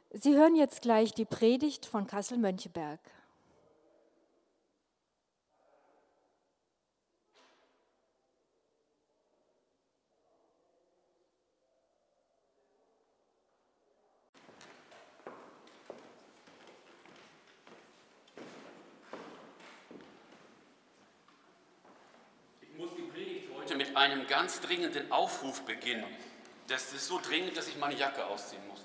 Sie hören jetzt gleich die Predigt von Kassel-Möncheberg. Ich muss die Predigt heute mit einem ganz dringenden Aufruf beginnen. Das ist so dringend, dass ich meine Jacke ausziehen muss.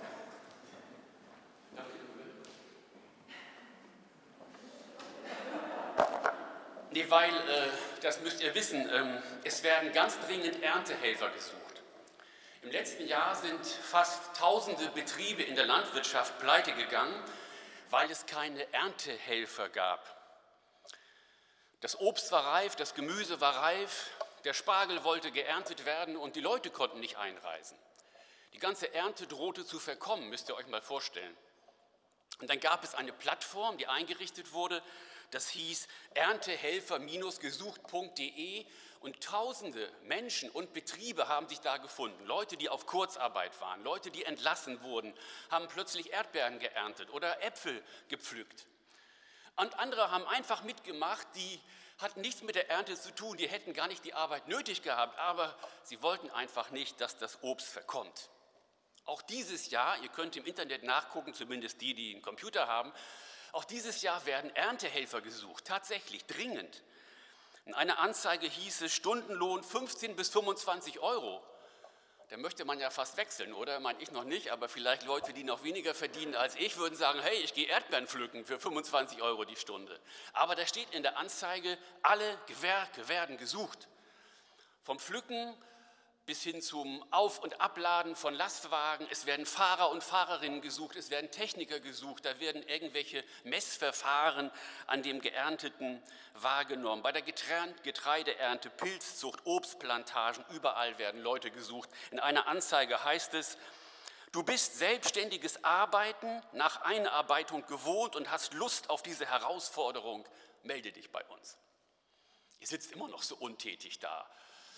Nee, weil, das müsst ihr wissen, es werden ganz dringend Erntehelfer gesucht. Im letzten Jahr sind fast tausende Betriebe in der Landwirtschaft pleite gegangen, weil es keine Erntehelfer gab. Das Obst war reif, das Gemüse war reif, der Spargel wollte geerntet werden und die Leute konnten nicht einreisen. Die ganze Ernte drohte zu verkommen, müsst ihr euch mal vorstellen. Und dann gab es eine Plattform, die eingerichtet wurde, das hieß erntehelfer-gesucht.de und tausende Menschen und Betriebe haben sich da gefunden. Leute, die auf Kurzarbeit waren, Leute, die entlassen wurden, haben plötzlich Erdbeeren geerntet oder Äpfel gepflückt. Und andere haben einfach mitgemacht, die hatten nichts mit der Ernte zu tun, die hätten gar nicht die Arbeit nötig gehabt, aber sie wollten einfach nicht, dass das Obst verkommt. Auch dieses Jahr, ihr könnt im Internet nachgucken, zumindest die einen Computer haben, auch dieses Jahr werden Erntehelfer gesucht, tatsächlich dringend. In einer Anzeige hieß es Stundenlohn 15 bis 25 Euro. Da möchte man ja fast wechseln, oder? Meine ich noch nicht, aber vielleicht Leute, die noch weniger verdienen als ich, würden sagen, hey, ich gehe Erdbeeren pflücken für 25 Euro die Stunde. Aber da steht in der Anzeige, alle Gewerke werden gesucht. Vom Pflücken bis hin zum Auf- und Abladen von Lastwagen. Es werden Fahrer und Fahrerinnen gesucht, es werden Techniker gesucht, da werden irgendwelche Messverfahren an dem Geernteten wahrgenommen. Bei der Getreideernte, Pilzzucht, Obstplantagen, überall werden Leute gesucht. In einer Anzeige heißt es, du bist selbstständiges Arbeiten nach Einarbeitung gewohnt und hast Lust auf diese Herausforderung, melde dich bei uns. Ihr sitzt immer noch so untätig da.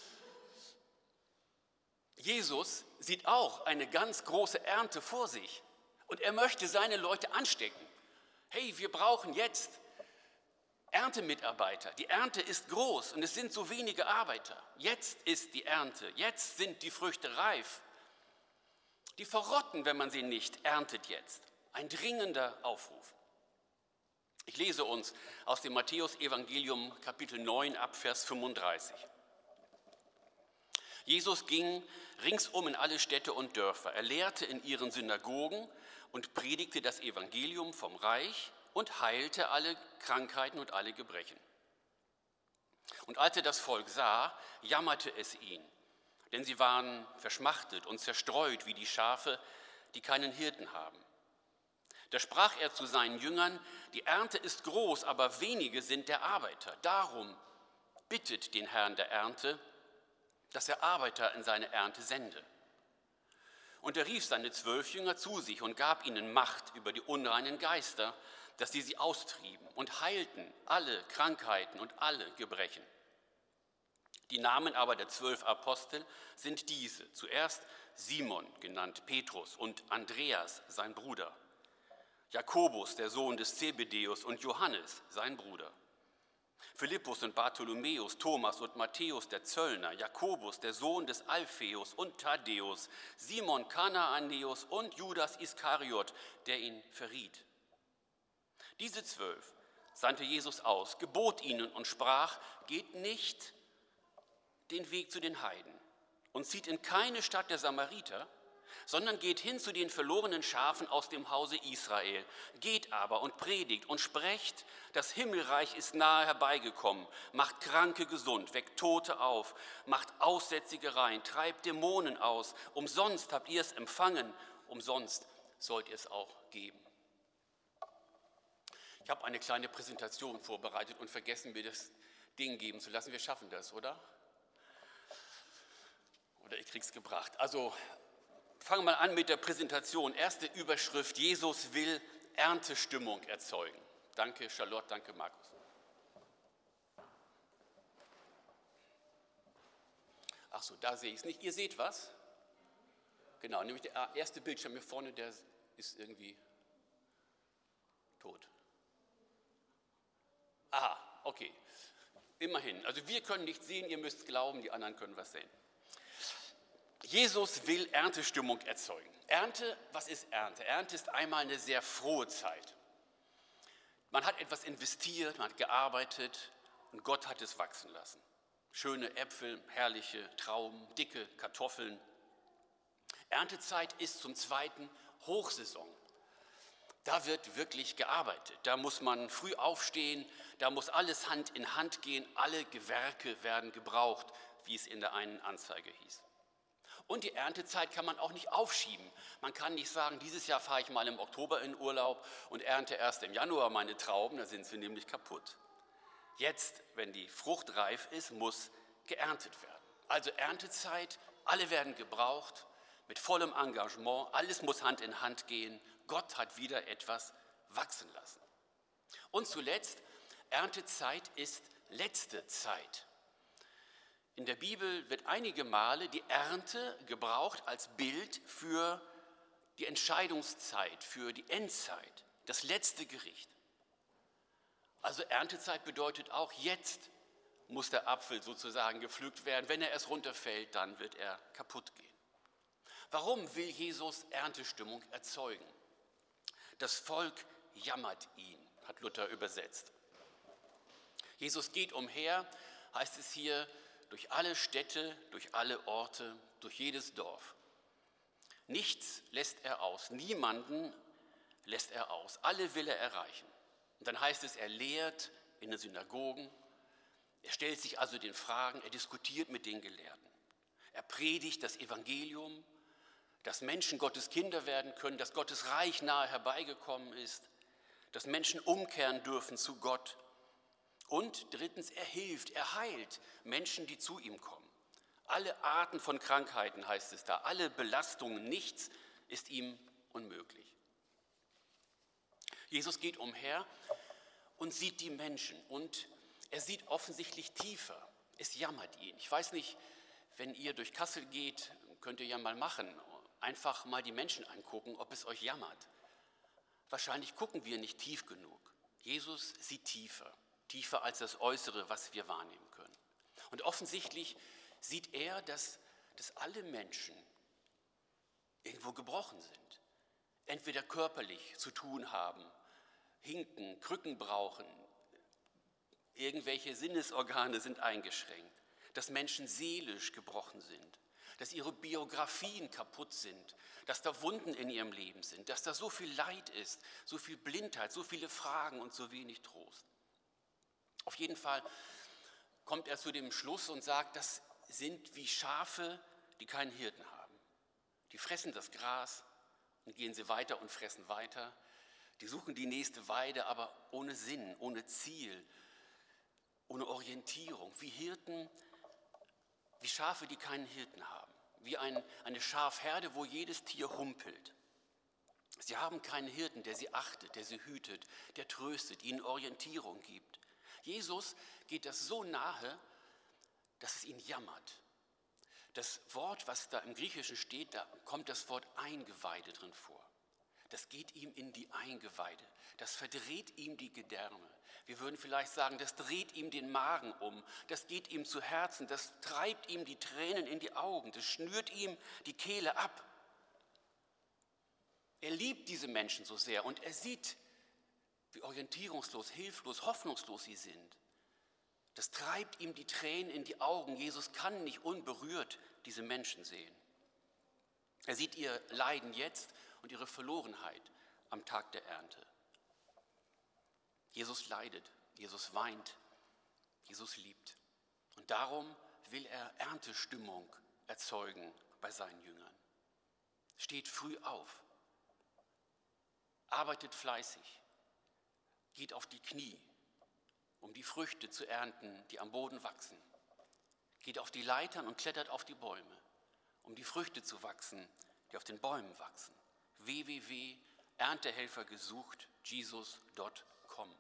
Jesus sieht auch eine ganz große Ernte vor sich und er möchte seine Leute anstecken. Hey, wir brauchen jetzt Erntemitarbeiter. Die Ernte ist groß und es sind so wenige Arbeiter. Jetzt ist die Ernte, jetzt sind die Früchte reif. Die verrotten, wenn man sie nicht erntet jetzt. Ein dringender Aufruf. Ich lese uns aus dem Matthäus-Evangelium Kapitel 9 ab Vers 35. Jesus ging ringsum in alle Städte und Dörfer. Er lehrte in ihren Synagogen und predigte das Evangelium vom Reich und heilte alle Krankheiten und alle Gebrechen. Und als er das Volk sah, jammerte es ihn, denn sie waren verschmachtet und zerstreut wie die Schafe, die keinen Hirten haben. Da sprach er zu seinen Jüngern, die Ernte ist groß, aber wenige sind der Arbeiter. Darum bittet den Herrn der Ernte, dass er Arbeiter in seine Ernte sende. Und er rief seine 12 Jünger zu sich und gab ihnen Macht über die unreinen Geister, dass sie austrieben und heilten alle Krankheiten und alle Gebrechen. Die Namen aber der 12 Apostel sind diese. Zuerst Simon, genannt Petrus, und Andreas, sein Bruder. Jakobus, der Sohn des Zebedeus, und Johannes, sein Bruder. Philippus und Bartholomäus, Thomas und Matthäus, der Zöllner, Jakobus, der Sohn des Alpheus und Thaddäus, Simon Kanaanäus und Judas Iskariot, der ihn verriet. Diese 12 sandte Jesus aus, gebot ihnen und sprach, geht nicht den Weg zu den Heiden und zieht in keine Stadt der Samariter, sondern geht hin zu den verlorenen Schafen aus dem Hause Israel. Geht aber und predigt und sprecht, das Himmelreich ist nahe herbeigekommen, macht Kranke gesund, weckt Tote auf, macht Aussätzige rein, treibt Dämonen aus. Umsonst habt ihr es empfangen, umsonst sollt ihr es auch geben. Ich habe eine kleine Präsentation vorbereitet und vergessen, mir das Ding geben zu lassen. Wir schaffen das, oder? Oder ich krieg's gebracht. Also fangen wir mal an mit der Präsentation. Erste Überschrift, Jesus will Erntestimmung erzeugen. Danke Charlotte, danke Markus. Ach so, da sehe ich es nicht. Ihr seht was? Genau, nämlich der erste Bildschirm hier vorne, der ist irgendwie tot. Aha, okay. Immerhin. Also wir können nichts sehen, ihr müsst glauben, die anderen können was sehen. Jesus will Erntestimmung erzeugen. Ernte, was ist Ernte? Ernte ist einmal eine sehr frohe Zeit. Man hat etwas investiert, man hat gearbeitet und Gott hat es wachsen lassen. Schöne Äpfel, herrliche Trauben, dicke Kartoffeln. Erntezeit ist zum Zweiten Hochsaison. Da wird wirklich gearbeitet. Da muss man früh aufstehen, da muss alles Hand in Hand gehen. Alle Gewerke werden gebraucht, wie es in der einen Anzeige hieß. Und die Erntezeit kann man auch nicht aufschieben. Man kann nicht sagen, dieses Jahr fahre ich mal im Oktober in Urlaub und ernte erst im Januar meine Trauben, da sind sie nämlich kaputt. Jetzt, wenn die Frucht reif ist, muss geerntet werden. Also Erntezeit, alle werden gebraucht, mit vollem Engagement, alles muss Hand in Hand gehen. Gott hat wieder etwas wachsen lassen. Und zuletzt, Erntezeit ist letzte Zeit. In der Bibel wird einige Male die Ernte gebraucht als Bild für die Entscheidungszeit, für die Endzeit, das letzte Gericht. Also Erntezeit bedeutet auch, jetzt muss der Apfel sozusagen gepflückt werden. Wenn er erst runterfällt, dann wird er kaputt gehen. Warum will Jesus Erntestimmung erzeugen? Das Volk jammert ihn, hat Luther übersetzt. Jesus geht umher, heißt es hier, durch alle Städte, durch alle Orte, durch jedes Dorf. Nichts lässt er aus, niemanden lässt er aus, alle will er erreichen. Und dann heißt es, er lehrt in den Synagogen, er stellt sich also den Fragen, er diskutiert mit den Gelehrten. Er predigt das Evangelium, dass Menschen Gottes Kinder werden können, dass Gottes Reich nahe herbeigekommen ist, dass Menschen umkehren dürfen zu Gott. Und drittens, er hilft, er heilt Menschen, die zu ihm kommen. Alle Arten von Krankheiten heißt es da, alle Belastungen, nichts ist ihm unmöglich. Jesus geht umher und sieht die Menschen und er sieht offensichtlich tiefer. Es jammert ihn. Ich weiß nicht, wenn ihr durch Kassel geht, könnt ihr ja mal machen, einfach mal die Menschen angucken, ob es euch jammert. Wahrscheinlich gucken wir nicht tief genug. Jesus sieht tiefer. Tiefer als das Äußere, was wir wahrnehmen können. Und offensichtlich sieht er, dass alle Menschen irgendwo gebrochen sind. Entweder körperlich zu tun haben, hinken, Krücken brauchen, irgendwelche Sinnesorgane sind eingeschränkt, dass Menschen seelisch gebrochen sind, dass ihre Biografien kaputt sind, dass da Wunden in ihrem Leben sind, dass da so viel Leid ist, so viel Blindheit, so viele Fragen und so wenig Trost. Auf jeden Fall kommt er zu dem Schluss und sagt, das sind wie Schafe, die keinen Hirten haben. Die fressen das Gras und gehen sie weiter und fressen weiter. Die suchen die nächste Weide, aber ohne Sinn, ohne Ziel, ohne Orientierung. Wie Hirten, wie Schafe, die keinen Hirten haben. Wie eine Schafherde, wo jedes Tier humpelt. Sie haben keinen Hirten, der sie achtet, der sie hütet, der tröstet, ihnen Orientierung gibt. Jesus geht das so nahe, dass es ihn jammert. Das Wort, was da im Griechischen steht, da kommt das Wort Eingeweide drin vor. Das geht ihm in die Eingeweide. Das verdreht ihm die Gedärme. Wir würden vielleicht sagen, das dreht ihm den Magen um. Das geht ihm zu Herzen. Das treibt ihm die Tränen in die Augen. Das schnürt ihm die Kehle ab. Er liebt diese Menschen so sehr und er sieht, wie orientierungslos, hilflos, hoffnungslos sie sind. Das treibt ihm die Tränen in die Augen. Jesus kann nicht unberührt diese Menschen sehen. Er sieht ihr Leiden jetzt und ihre Verlorenheit am Tag der Ernte. Jesus leidet, Jesus weint, Jesus liebt. Und darum will er Erntestimmung erzeugen bei seinen Jüngern. Steht früh auf, arbeitet fleißig, geht auf die Knie, um die Früchte zu ernten, die am Boden wachsen. Geht auf die Leitern und klettert auf die Bäume, um die Früchte zu wachsen, die auf den Bäumen wachsen. www.erntehelfergesucht.jesus.com.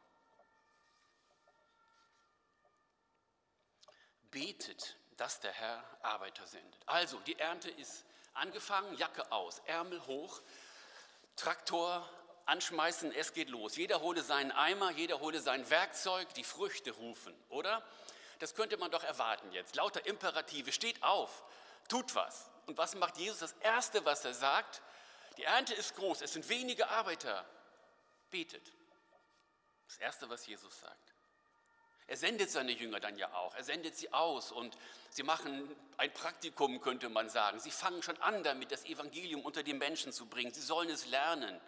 Betet, dass der Herr Arbeiter sendet. Also, die Ernte ist angefangen, Jacke aus, Ärmel hoch. Traktor anschmeißen, es geht los. Jeder hole seinen Eimer, jeder hole sein Werkzeug, die Früchte rufen, oder? Das könnte man doch erwarten jetzt. Lauter Imperative, steht auf, tut was. Und was macht Jesus? Das Erste, was er sagt, die Ernte ist groß, es sind wenige Arbeiter. Betet. Das Erste, was Jesus sagt. Er sendet seine Jünger dann ja auch. Er sendet sie aus und sie machen ein Praktikum, könnte man sagen. Sie fangen schon an damit, das Evangelium unter die Menschen zu bringen. Sie sollen es lernen.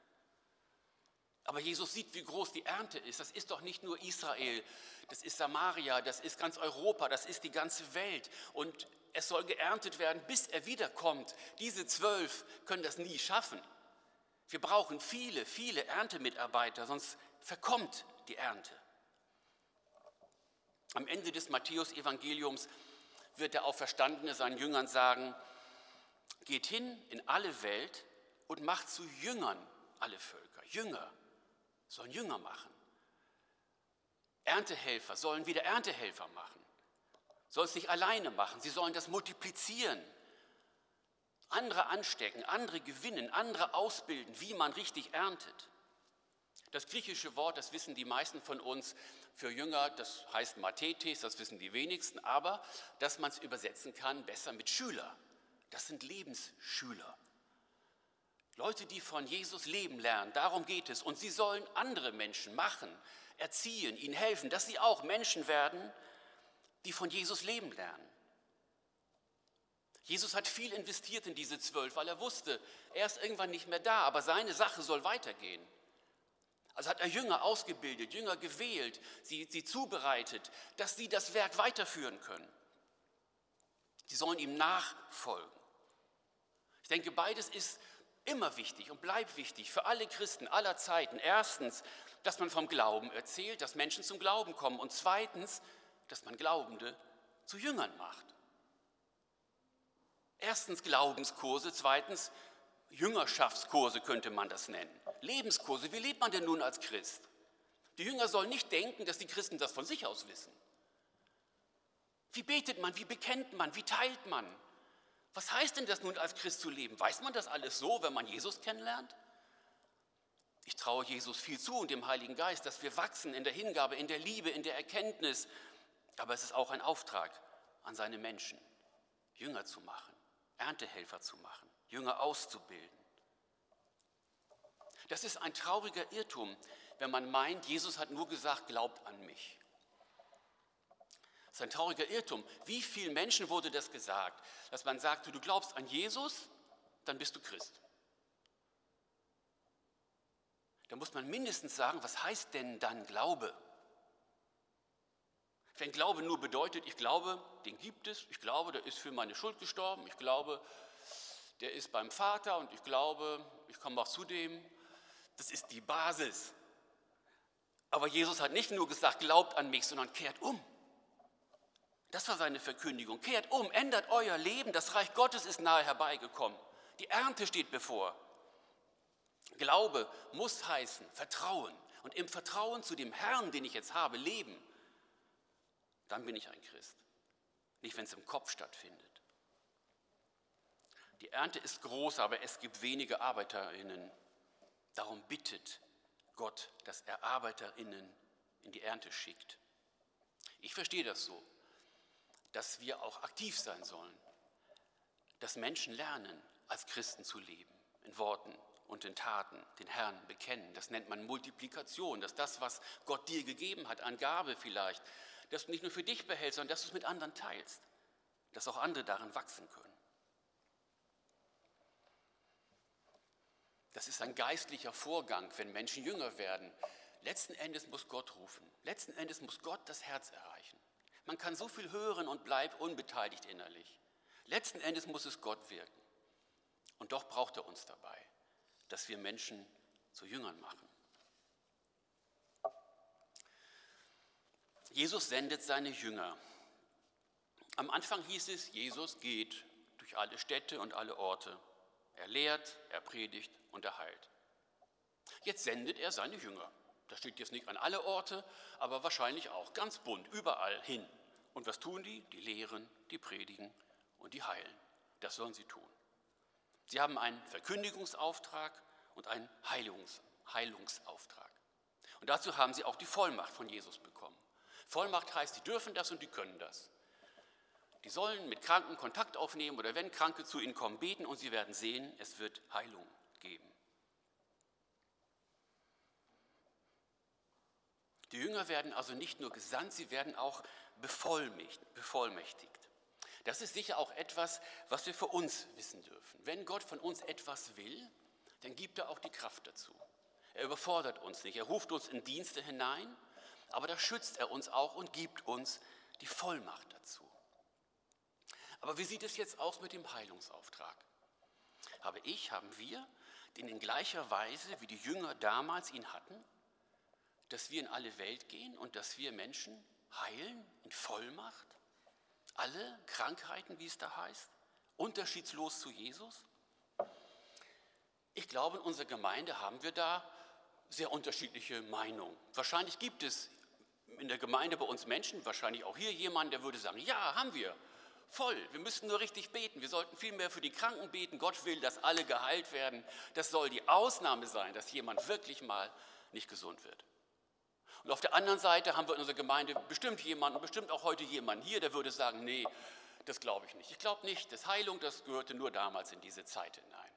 Aber Jesus sieht, wie groß die Ernte ist. Das ist doch nicht nur Israel, das ist Samaria, das ist ganz Europa, das ist die ganze Welt. Und es soll geerntet werden, bis er wiederkommt. Diese 12 können das nie schaffen. Wir brauchen viele, viele Erntemitarbeiter, sonst verkommt die Ernte. Am Ende des Matthäus-Evangeliums wird der Auferstandene seinen Jüngern sagen, geht hin in alle Welt und macht zu Jüngern alle Völker. Jünger sollen Jünger machen. Erntehelfer sollen wieder Erntehelfer machen. Sollen es nicht alleine machen, sie sollen das multiplizieren. Andere anstecken, andere gewinnen, andere ausbilden, wie man richtig erntet. Das griechische Wort, das wissen die meisten von uns für Jünger, das heißt Mathetes, das wissen die wenigsten, aber dass man es übersetzen kann, besser mit Schüler. Das sind Lebensschüler. Leute, die von Jesus leben lernen, darum geht es. Und sie sollen andere Menschen machen, erziehen, ihnen helfen, dass sie auch Menschen werden, die von Jesus leben lernen. Jesus hat viel investiert in diese 12, weil er wusste, er ist irgendwann nicht mehr da, aber seine Sache soll weitergehen. Also hat er Jünger ausgebildet, Jünger gewählt, sie zubereitet, dass sie das Werk weiterführen können. Sie sollen ihm nachfolgen. Ich denke, beides ist immer wichtig und bleibt wichtig für alle Christen aller Zeiten. Erstens, dass man vom Glauben erzählt, dass Menschen zum Glauben kommen. Und zweitens, dass man Glaubende zu Jüngern macht. Erstens Glaubenskurse, zweitens Jüngerschaftskurse könnte man das nennen. Lebenskurse, wie lebt man denn nun als Christ? Die Jünger sollen nicht denken, dass die Christen das von sich aus wissen. Wie betet man, wie bekennt man, wie teilt man? Was heißt denn das nun als Christ zu leben? Weiß man das alles so, wenn man Jesus kennenlernt? Ich traue Jesus viel zu und dem Heiligen Geist, dass wir wachsen in der Hingabe, in der Liebe, in der Erkenntnis. Aber es ist auch ein Auftrag an seine Menschen, Jünger zu machen, Erntehelfer zu machen, Jünger auszubilden. Das ist ein trauriger Irrtum, wenn man meint, Jesus hat nur gesagt, glaubt an mich. Das ist ein trauriger Irrtum. Wie vielen Menschen wurde das gesagt, dass man sagt, du glaubst an Jesus, dann bist du Christ. Da muss man mindestens sagen, was heißt denn dann Glaube? Wenn Glaube nur bedeutet, ich glaube, den gibt es, ich glaube, der ist für meine Schuld gestorben, ich glaube, der ist beim Vater und ich glaube, ich komme auch zu dem, das ist die Basis. Aber Jesus hat nicht nur gesagt, glaubt an mich, sondern kehrt um. Das war seine Verkündigung. Kehrt um, ändert euer Leben, das Reich Gottes ist nahe herbeigekommen. Die Ernte steht bevor. Glaube muss heißen Vertrauen. Und im Vertrauen zu dem Herrn, den ich jetzt habe, leben. Dann bin ich ein Christ. Nicht, wenn es im Kopf stattfindet. Die Ernte ist groß, aber es gibt wenige ArbeiterInnen. Darum bittet Gott, dass er ArbeiterInnen in die Ernte schickt. Ich verstehe das so, dass wir auch aktiv sein sollen, dass Menschen lernen, als Christen zu leben, in Worten und in Taten, den Herrn bekennen. Das nennt man Multiplikation, dass das, was Gott dir gegeben hat, an Gabe vielleicht, dass du nicht nur für dich behältst, sondern dass du es mit anderen teilst, dass auch andere darin wachsen können. Das ist ein geistlicher Vorgang, wenn Menschen jünger werden. Letzten Endes muss Gott rufen. Letzten Endes muss Gott das Herz erreichen. Man kann so viel hören und bleibt unbeteiligt innerlich. Letzten Endes muss es Gott wirken. Und doch braucht er uns dabei, dass wir Menschen zu Jüngern machen. Jesus sendet seine Jünger. Am Anfang hieß es, Jesus geht durch alle Städte und alle Orte. Er lehrt, er predigt und er heilt. Jetzt sendet er seine Jünger. Das steht jetzt nicht an alle Orte, aber wahrscheinlich auch ganz bunt, überall hin. Und was tun die? Die lehren, die predigen und die heilen. Das sollen sie tun. Sie haben einen Verkündigungsauftrag und einen Heilungsauftrag. Und dazu haben sie auch die Vollmacht von Jesus bekommen. Vollmacht heißt, die dürfen das und die können das. Die sollen mit Kranken Kontakt aufnehmen oder wenn Kranke zu ihnen kommen, beten und sie werden sehen, es wird Heilung geben. Die Jünger werden also nicht nur gesandt, sie werden auch bevollmächtigt. Das ist sicher auch etwas, was wir für uns wissen dürfen. Wenn Gott von uns etwas will, dann gibt er auch die Kraft dazu. Er überfordert uns nicht, er ruft uns in Dienste hinein, aber da schützt er uns auch und gibt uns die Vollmacht dazu. Aber wie sieht es jetzt aus mit dem Heilungsauftrag? Haben wir den in gleicher Weise, wie die Jünger damals ihn hatten, dass wir in alle Welt gehen und dass wir Menschen heilen in Vollmacht? Alle Krankheiten, wie es da heißt, unterschiedslos zu Jesus? Ich glaube, in unserer Gemeinde haben wir da sehr unterschiedliche Meinungen. Wahrscheinlich gibt es in der Gemeinde bei uns Menschen, wahrscheinlich auch hier jemanden, der würde sagen, ja, haben wir, voll, wir müssten nur richtig beten, wir sollten viel mehr für die Kranken beten, Gott will, dass alle geheilt werden. Das soll die Ausnahme sein, dass jemand wirklich mal nicht gesund wird. Und auf der anderen Seite haben wir in unserer Gemeinde bestimmt auch heute jemanden hier, der würde sagen, nee, das glaube ich nicht. Ich glaube nicht, dass Heilung, das gehörte nur damals in diese Zeit hinein.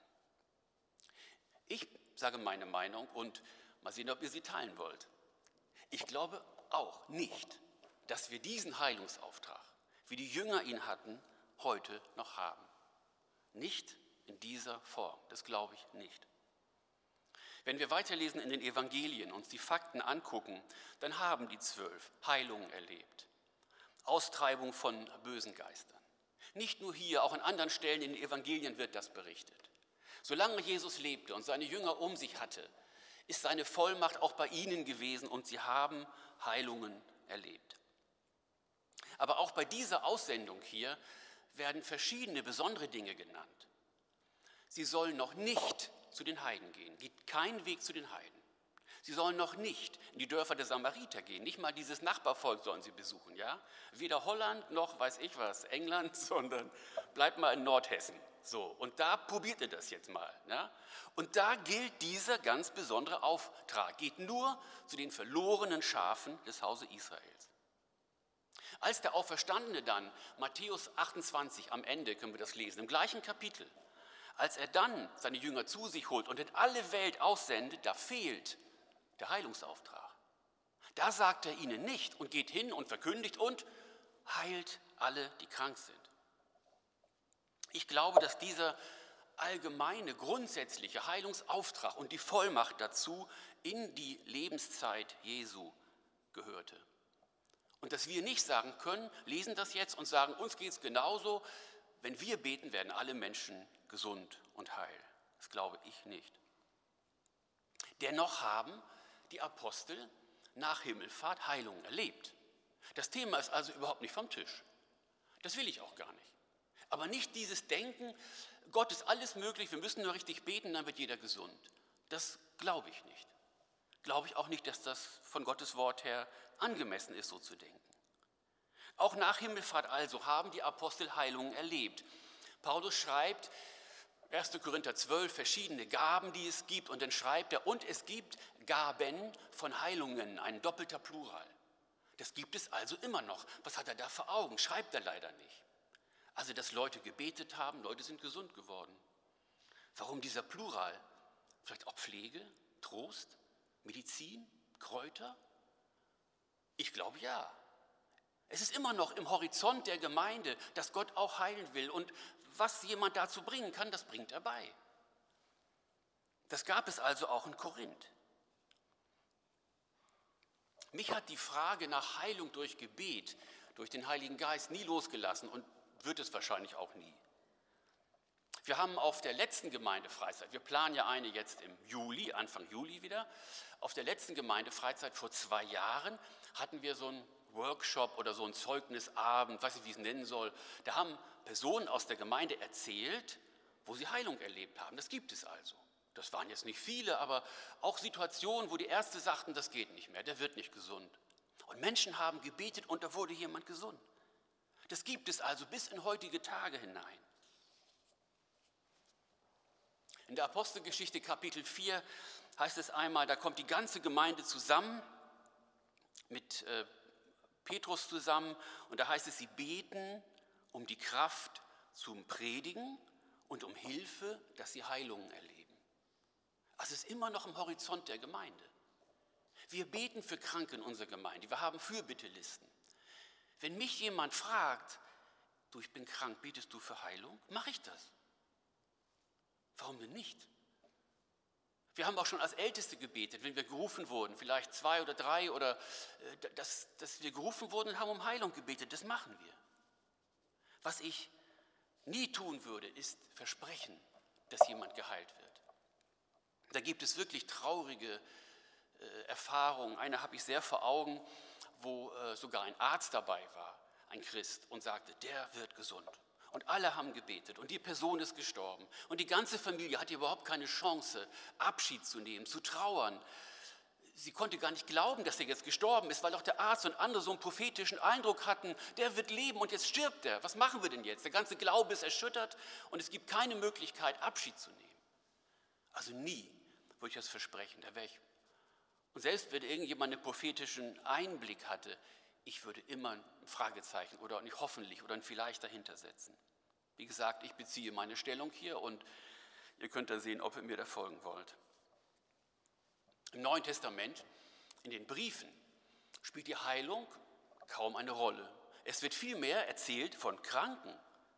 Ich sage meine Meinung und mal sehen, ob ihr sie teilen wollt. Ich glaube auch nicht, dass wir diesen Heilungsauftrag, wie die Jünger ihn hatten, heute noch haben. Nicht in dieser Form, das glaube ich nicht. Wenn wir weiterlesen in den Evangelien, uns die Fakten angucken, dann haben die 12 Heilungen erlebt. Austreibung von bösen Geistern. Nicht nur hier, auch an anderen Stellen in den Evangelien wird das berichtet. Solange Jesus lebte und seine Jünger um sich hatte, ist seine Vollmacht auch bei ihnen gewesen und sie haben Heilungen erlebt. Aber auch bei dieser Aussendung hier werden verschiedene besondere Dinge genannt. Sie sollen noch nicht zu den Heiden gehen, geht kein Weg zu den Heiden. Sie sollen noch nicht in die Dörfer der Samariter gehen, nicht mal dieses Nachbarvolk sollen sie besuchen, ja? Weder Holland noch weiß ich was, England, sondern bleibt mal in Nordhessen. So, und da probiert ihr das jetzt mal. Ja? Und da gilt dieser ganz besondere Auftrag, geht nur zu den verlorenen Schafen des Hauses Israels. Als der Auferstandene dann, Matthäus 28 am Ende können wir das lesen, im gleichen Kapitel, als er dann seine Jünger zu sich holt und in alle Welt aussendet, da fehlt der Heilungsauftrag. Da sagt er ihnen nicht und geht hin und verkündigt und heilt alle, die krank sind. Ich glaube, dass dieser allgemeine, grundsätzliche Heilungsauftrag und die Vollmacht dazu in die Lebenszeit Jesu gehörte. Und dass wir nicht sagen können, lesen das jetzt und sagen, uns geht es genauso, wenn wir beten, werden alle Menschen gesund und heil. Das glaube ich nicht. Dennoch haben die Apostel nach Himmelfahrt Heilungen erlebt. Das Thema ist also überhaupt nicht vom Tisch. Das will ich auch gar nicht. Aber nicht dieses Denken, Gott ist alles möglich, wir müssen nur richtig beten, dann wird jeder gesund. Das glaube ich nicht. Glaube ich auch nicht, dass das von Gottes Wort her angemessen ist, so zu denken. Auch nach Himmelfahrt also haben die Apostel Heilungen erlebt. Paulus schreibt, 1. Korinther 12, verschiedene Gaben, die es gibt, und dann schreibt er, und es gibt Gaben von Heilungen, ein doppelter Plural. Das gibt es also immer noch. Was hat er da vor Augen? Schreibt er leider nicht. Also, dass Leute gebetet haben, Leute sind gesund geworden. Warum dieser Plural? Vielleicht auch Pflege, Trost, Medizin, Kräuter? Ich glaube ja. Es ist immer noch im Horizont der Gemeinde, dass Gott auch heilen will. Und was jemand dazu bringen kann, das bringt er bei. Das gab es also auch in Korinth. Mich hat die Frage nach Heilung durch Gebet, durch den Heiligen Geist nie losgelassen und wird es wahrscheinlich auch nie. Wir haben auf der letzten Gemeindefreizeit, wir planen ja eine jetzt im Juli, Anfang Juli wieder, auf der letzten Gemeindefreizeit vor 2 Jahren hatten wir so einen Workshop oder so einen Zeugnisabend, weiß nicht, wie ich es nennen soll. Da haben Personen aus der Gemeinde erzählt, wo sie Heilung erlebt haben. Das gibt es also. Das waren jetzt nicht viele, aber auch Situationen, wo die Ärzte sagten, das geht nicht mehr, der wird nicht gesund. Und Menschen haben gebetet und da wurde jemand gesund. Das gibt es also bis in heutige Tage hinein. In der Apostelgeschichte Kapitel 4 heißt es einmal, da kommt die ganze Gemeinde zusammen, mit Petrus zusammen, und da heißt es, sie beten um die Kraft zum Predigen und um Hilfe, dass sie Heilungen erleben. Also es ist immer noch im Horizont der Gemeinde. Wir beten für Kranke in unserer Gemeinde, wir haben Fürbittelisten. Wenn mich jemand fragt, du, ich bin krank, betest du für Heilung? Mache ich das. Warum denn nicht? Wir haben auch schon als Älteste gebetet, wenn wir gerufen wurden, vielleicht 2 oder 3, oder dass wir gerufen wurden und haben um Heilung gebetet. Das machen wir. Was ich nie tun würde, ist versprechen, dass jemand geheilt wird. Da gibt es wirklich traurige Erfahrungen. Eine habe ich sehr vor Augen, wo sogar ein Arzt dabei war, ein Christ, und sagte, der wird gesund. Und alle haben gebetet und die Person ist gestorben. Und die ganze Familie hatte überhaupt keine Chance, Abschied zu nehmen, zu trauern. Sie konnte gar nicht glauben, dass er jetzt gestorben ist, weil auch der Arzt und andere so einen prophetischen Eindruck hatten, der wird leben und jetzt stirbt er. Was machen wir denn jetzt? Der ganze Glaube ist erschüttert und es gibt keine Möglichkeit, Abschied zu nehmen. Also nie würde ich das versprechen, da wäre ich. Und selbst wenn irgendjemand einen prophetischen Einblick hatte, ich würde immer ein Fragezeichen oder nicht hoffentlich oder ein vielleicht dahinter setzen. Wie gesagt, ich beziehe meine Stellung hier und ihr könnt dann sehen, ob ihr mir da folgen wollt. Im Neuen Testament, in den Briefen, spielt die Heilung kaum eine Rolle. Es wird vielmehr erzählt von Kranken.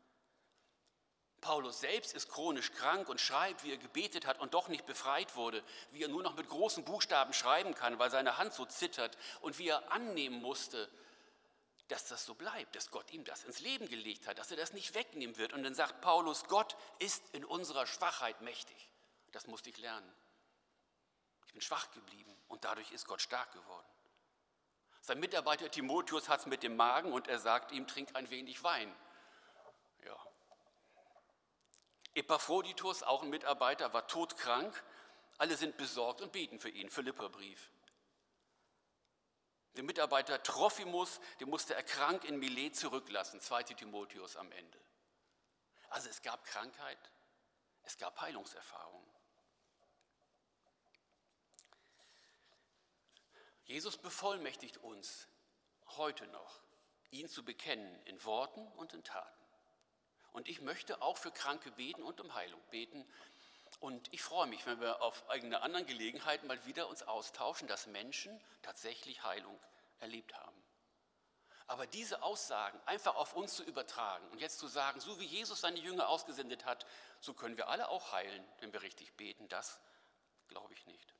Paulus selbst ist chronisch krank und schreibt, wie er gebetet hat und doch nicht befreit wurde, wie er nur noch mit großen Buchstaben schreiben kann, weil seine Hand so zittert, und wie er annehmen musste, dass das so bleibt, dass Gott ihm das ins Leben gelegt hat, dass er das nicht wegnehmen wird. Und dann sagt Paulus, Gott ist in unserer Schwachheit mächtig. Das musste ich lernen. Ich bin schwach geblieben und dadurch ist Gott stark geworden. Sein Mitarbeiter Timotheus hat es mit dem Magen und er sagt ihm, trink ein wenig Wein. Ja. Epaphroditus, auch ein Mitarbeiter, war todkrank. Alle sind besorgt und beten für ihn, Philipperbrief. Der Mitarbeiter Trophimus, den musste er krank in Milet zurücklassen, 2. Timotheus am Ende. Also es gab Krankheit, es gab Heilungserfahrungen. Jesus bevollmächtigt uns heute noch, ihn zu bekennen in Worten und in Taten. Und ich möchte auch für Kranke beten und um Heilung beten. Und ich freue mich, wenn wir auf irgendeiner anderen Gelegenheit mal wieder uns austauschen, dass Menschen tatsächlich Heilung erlebt haben. Aber diese Aussagen einfach auf uns zu übertragen und jetzt zu sagen, so wie Jesus seine Jünger ausgesendet hat, so können wir alle auch heilen, wenn wir richtig beten, das glaube ich nicht.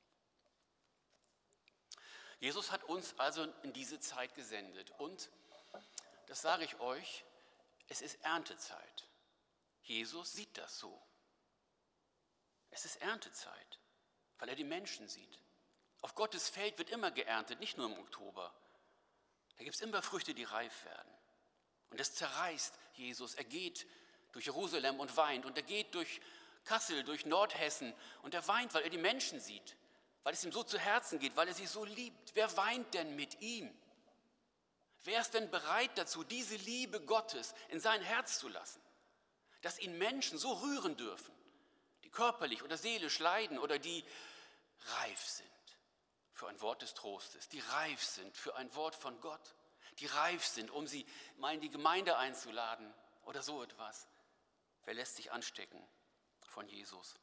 Jesus hat uns also in diese Zeit gesendet und, das sage ich euch, es ist Erntezeit. Jesus sieht das so. Es ist Erntezeit, weil er die Menschen sieht. Auf Gottes Feld wird immer geerntet, nicht nur im Oktober. Da gibt es immer Früchte, die reif werden. Und das zerreißt Jesus. Er geht durch Jerusalem und weint. Und er geht durch Kassel, durch Nordhessen. Und er weint, weil er die Menschen sieht. Weil es ihm so zu Herzen geht, weil er sie so liebt. Wer weint denn mit ihm? Wer ist denn bereit dazu, diese Liebe Gottes in sein Herz zu lassen? Dass ihn Menschen so rühren dürfen, die körperlich oder seelisch leiden oder die reif sind für ein Wort des Trostes, die reif sind für ein Wort von Gott, die reif sind, um sie mal in die Gemeinde einzuladen oder so etwas. Wer lässt sich anstecken von Jesus?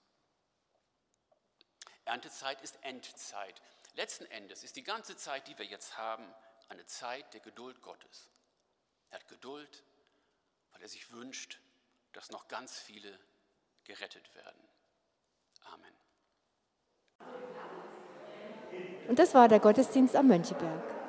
Erntezeit ist Endzeit. Letzten Endes ist die ganze Zeit, die wir jetzt haben, eine Zeit der Geduld Gottes. Er hat Geduld, weil er sich wünscht, dass noch ganz viele gerettet werden. Amen. Und das war der Gottesdienst am Mönckeberg.